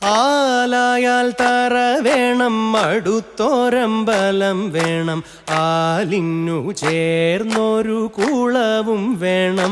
ആലായാൽ തറ വേണം, അടുത്തോരമ്പലം വേണം, ആലിന്നു ചേർന്നൊരു കുളവും വേണം.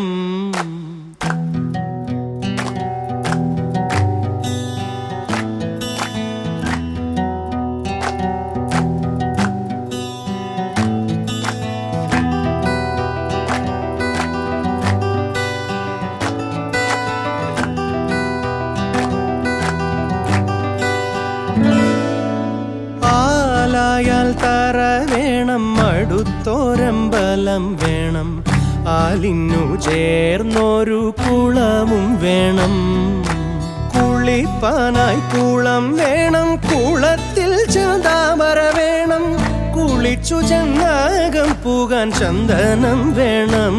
ആലായാൽ തറ വേണം, അടുത്തോരമ്പലം വേണം, ആലിന്നു ചേർന്നൊരു കുളവും വേണം. കുളിപ്പാനായി കുളം വേണം, കുളത്തിൽ ചന്താമര വേണം, കുളിച്ചു ചെന്നാകം പൂകാൻ ചന്ദനം വേണം.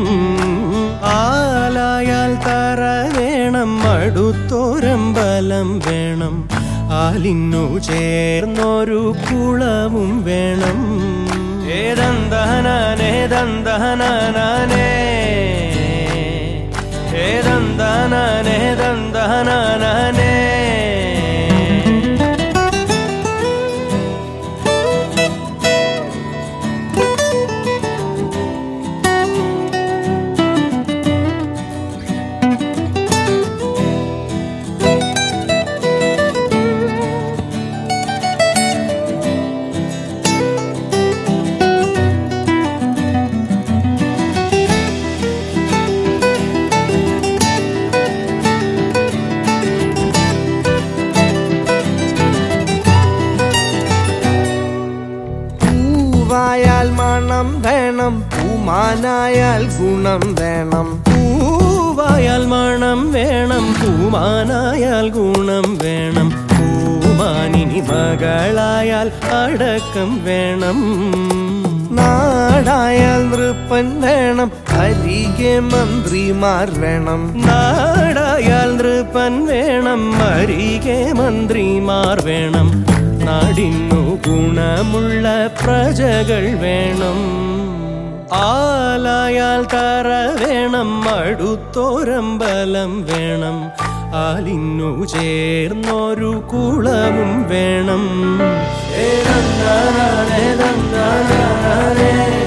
ആലായാൽ തറ വേണം, അടുത്തോരമ്പലം വേണം, ആലിന്നു ചേർന്നൊരു കുളവും വേണം. ഏതന്തഹനാനേ ദന്തഹനാനേ, ഏതന്തഹനാനേ ദന്തഹനാനേ. പൂവായാൽ മണം വേണം, പൂമാനായാൽ ഗുണം വേണം. പൂവായാൽ മണം വേണം, പൂമാനായാൽ ഗുണം വേണം, പൂമാനിനി മകളായാൽ അടക്കം വേണം. നാടായാൽ നൃപ്പൻ വേണം, അരികെ മന്ത്രിമാർ വേണം. നാടായാൽ നൃപ്പൻ വേണം, അരികെ മന്ത്രിമാർ വേണം, നാടിന്നു ഗുണമുള്ള പ്രജകൾ വേണം. ആലായാൽ തറ വേണം, അടുത്തോരമ്പലം വേണം, ആലിന്നു ചേർന്നൊരു കുളവും വേണം. ഏതന്തനാനേ ദന്തനാനേ.